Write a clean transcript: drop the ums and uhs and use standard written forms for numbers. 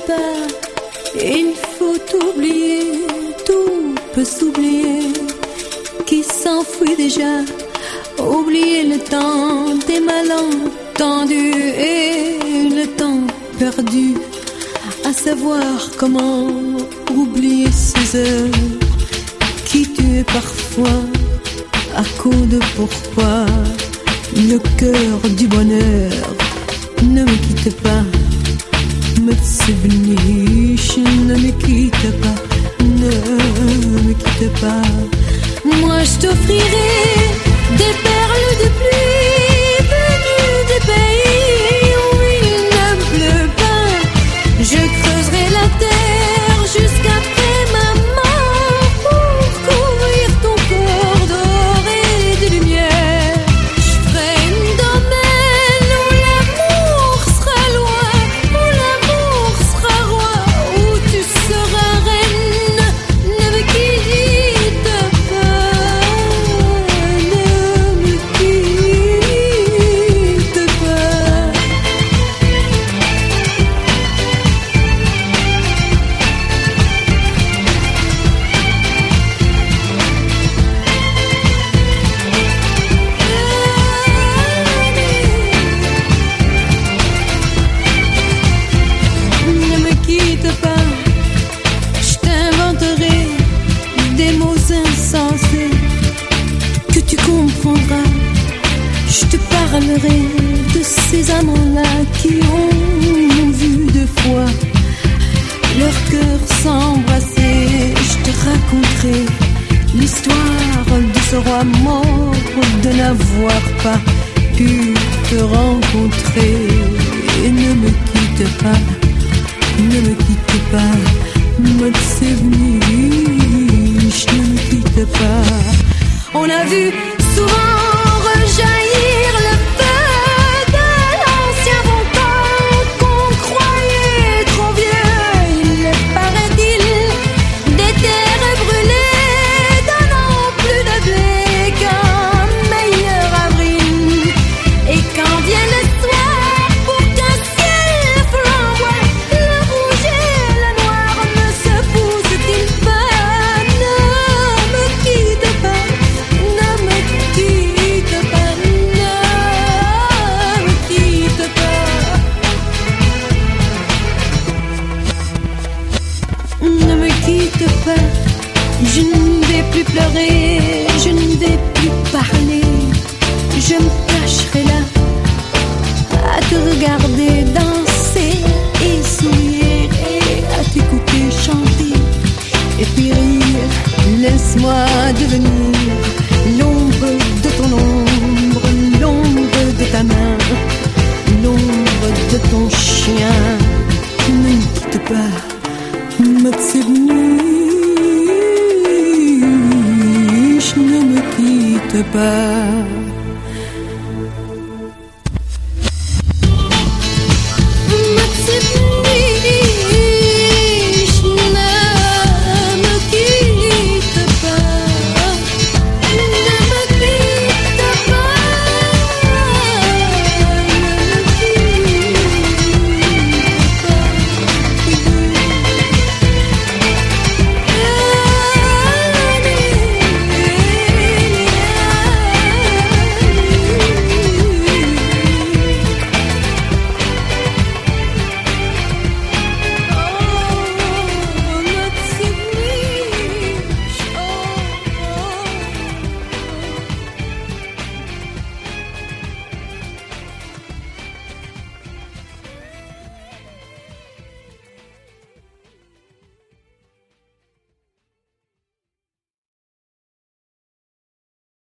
pas, il faut oublier, tout peut s'oublier, qui s'enfuit déjà. Oublier le temps des malentendus et le temps perdu, à savoir comment oublier ces heures qui tuent parfois à coup de pourquoi. Le cœur du bonheur, ne me quitte pas, me tsibnish, ne me quitte pas, ne me quitte pas. Moi je t'offrirai des perles de pluie venues des pays où il ne pleut pas. Je creuserai la terre jusqu'après ma mort pour couvrir ton corps d'or et de lumière. Je ferai une domaine où l'amour sera loin, où l'amour sera roi, où tu seras reine. Ne me quitte pas, ne me quitte pas. Ne me quitte pas, je t'inventerai des mots insensés que tu comprendras. Je te parlerai de ces amants-là qui ont vu deux fois leur cœur s'embrasser. Je te raconterai l'histoire de ce roi mort de n'avoir pas pu te rencontrer. Et ne me quitte pas, ne me quitte pas, me tsibnish, ne me quitte pas. On a vu souvent rejaillir le feu de l'ancien volcan qu'on croyait trop vieux. Il paraît-il des terres brûlées donnant plus de blé qu'un meilleur avril. Et quand vient le soir pour qu'un ciel flamboie, le rouge et le noir ne se poussent-ils pas? Ne me quitte pas, ne me quitte pas, ne me quitte pas. Ne me quitte pas, je ne vais plus pleurer, je ne vais plus parler. Je me cacherai là à te regarder danser et sourire et à t'écouter chanter et puis rire. Laisse-moi devenir l'ombre de ton ombre, l'ombre de ta main, l'ombre de ton chien. Ne me quitte pas, me tsibnish, ne me quitte pas.